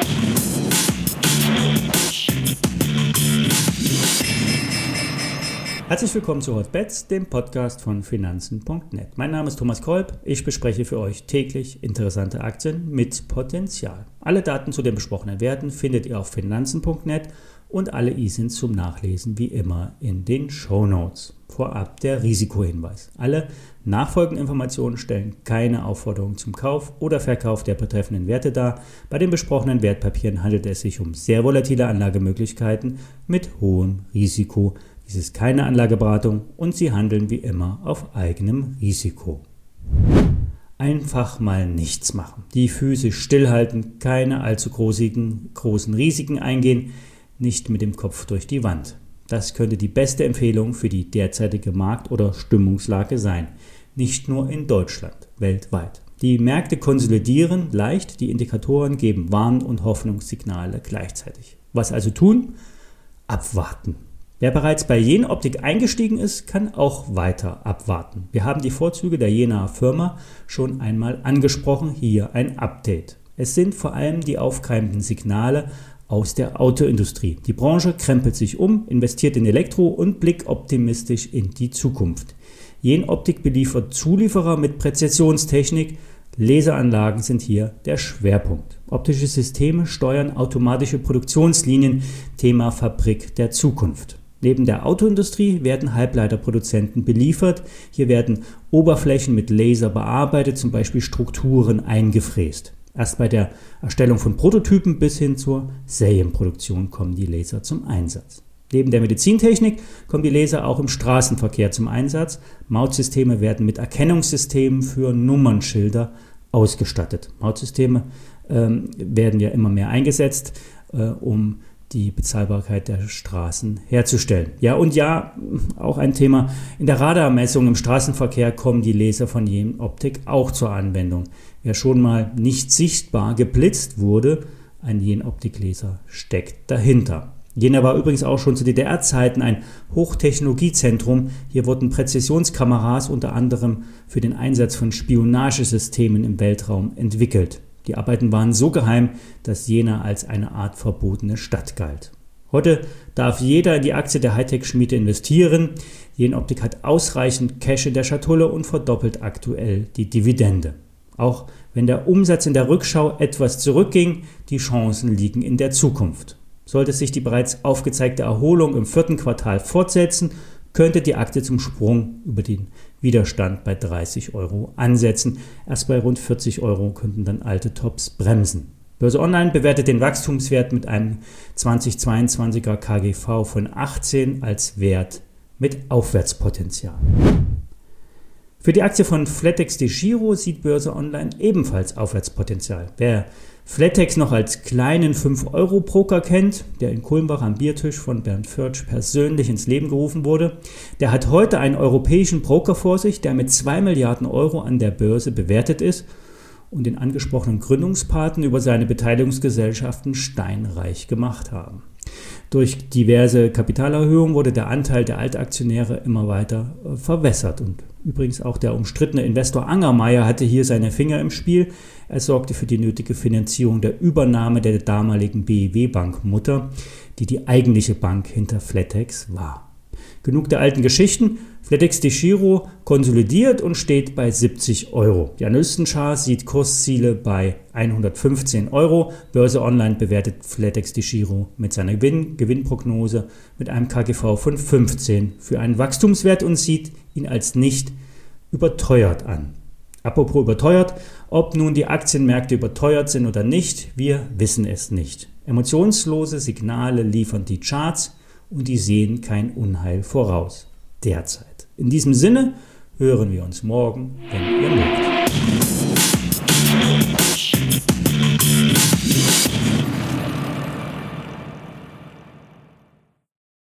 Herzlich willkommen zu Hotbets, dem Podcast von Finanzen.net. Mein Name ist Thomas Kolb. Ich bespreche für euch täglich interessante Aktien mit Potenzial. Alle Daten zu den besprochenen Werten findet ihr auf Finanzen.net und alle ISINs zum Nachlesen wie immer in den Shownotes. Vorab der Risikohinweis. Alle nachfolgenden Informationen stellen keine Aufforderung zum Kauf oder Verkauf der betreffenden Werte dar. Bei den besprochenen Wertpapieren handelt es sich um sehr volatile Anlagemöglichkeiten mit hohem Risiko. Dies ist keine Anlageberatung und Sie handeln wie immer auf eigenem Risiko. Einfach mal nichts machen. Die Füße stillhalten, keine allzu großen Risiken eingehen, nicht mit dem Kopf durch die Wand. Das könnte die beste Empfehlung für die derzeitige Markt- oder Stimmungslage sein. Nicht nur in Deutschland, weltweit. Die Märkte konsolidieren leicht, die Indikatoren geben Warn- und Hoffnungssignale gleichzeitig. Was also tun? Abwarten. Wer bereits bei Jenoptik eingestiegen ist, kann auch weiter abwarten. Wir haben die Vorzüge der Jenaer Firma schon einmal angesprochen, hier ein Update. Es sind vor allem die aufkeimenden Signale aus der Autoindustrie. Die Branche krempelt sich um, investiert in Elektro und blickt optimistisch in die Zukunft. Jenoptik beliefert Zulieferer mit Präzisionstechnik. Laseranlagen sind hier der Schwerpunkt. Optische Systeme steuern automatische Produktionslinien, Thema Fabrik der Zukunft. Neben der Autoindustrie werden Halbleiterproduzenten beliefert. Hier werden Oberflächen mit Laser bearbeitet, zum Beispiel Strukturen eingefräst. Erst bei der Erstellung von Prototypen bis hin zur Serienproduktion kommen die Laser zum Einsatz. Neben der Medizintechnik kommen die Laser auch im Straßenverkehr zum Einsatz. Mautsysteme werden mit Erkennungssystemen für Nummernschilder ausgestattet. Mautsysteme werden ja immer mehr eingesetzt, um die Bezahlbarkeit der Straßen herzustellen. Auch ein Thema. In der Radarmessung im Straßenverkehr kommen die Laser von Jenoptik auch zur Anwendung. Wer schon mal nicht sichtbar geblitzt wurde, ein Jenoptik-Laser steckt dahinter. Jena war übrigens auch schon zu DDR-Zeiten ein Hochtechnologiezentrum. Hier wurden Präzisionskameras unter anderem für den Einsatz von Spionagesystemen im Weltraum entwickelt. Die Arbeiten waren so geheim, dass Jena als eine Art verbotene Stadt galt. Heute darf jeder in die Aktie der Hightech-Schmiede investieren. Jenoptik hat ausreichend Cash in der Schatulle und verdoppelt aktuell die Dividende. Auch wenn der Umsatz in der Rückschau etwas zurückging, die Chancen liegen in der Zukunft. Sollte sich die bereits aufgezeigte Erholung im 4. Quartal fortsetzen, könnte die Aktie zum Sprung über den Widerstand bei 30 € ansetzen. Erst bei rund 40 € könnten dann alte Tops bremsen. Börse Online bewertet den Wachstumswert mit einem 2022er KGV von 18 als Wert mit Aufwärtspotenzial. Für die Aktie von flatexDEGIRO sieht Börse Online ebenfalls Aufwärtspotenzial. Wer Flatex noch als kleinen 5-Euro-Broker kennt, der in Kulmbach am Biertisch von Bernd Förtsch persönlich ins Leben gerufen wurde, der hat heute einen europäischen Broker vor sich, der mit 2 Milliarden € an der Börse bewertet ist und den angesprochenen Gründungspaten über seine Beteiligungsgesellschaften steinreich gemacht haben. Durch diverse Kapitalerhöhungen wurde der Anteil der Altaktionäre immer weiter verwässert. Und übrigens auch der umstrittene Investor Angermeier hatte hier seine Finger im Spiel. Er sorgte für die nötige Finanzierung der Übernahme der damaligen BEW-Bank-Mutter, die die eigentliche Bank hinter Flatex war. Genug der alten Geschichten. flatexDEGIRO konsolidiert und steht bei 70 €. Die Analystenchart sieht Kursziele bei 115 €. Börse Online bewertet flatexDEGIRO mit seiner Gewinnprognose mit einem KGV von 15 für einen Wachstumswert und sieht ihn als nicht überteuert an. Apropos überteuert, ob nun die Aktienmärkte überteuert sind oder nicht, wir wissen es nicht. Emotionslose Signale liefern die Charts und die sehen kein Unheil voraus. Derzeit. In diesem Sinne hören wir uns morgen, wenn ihr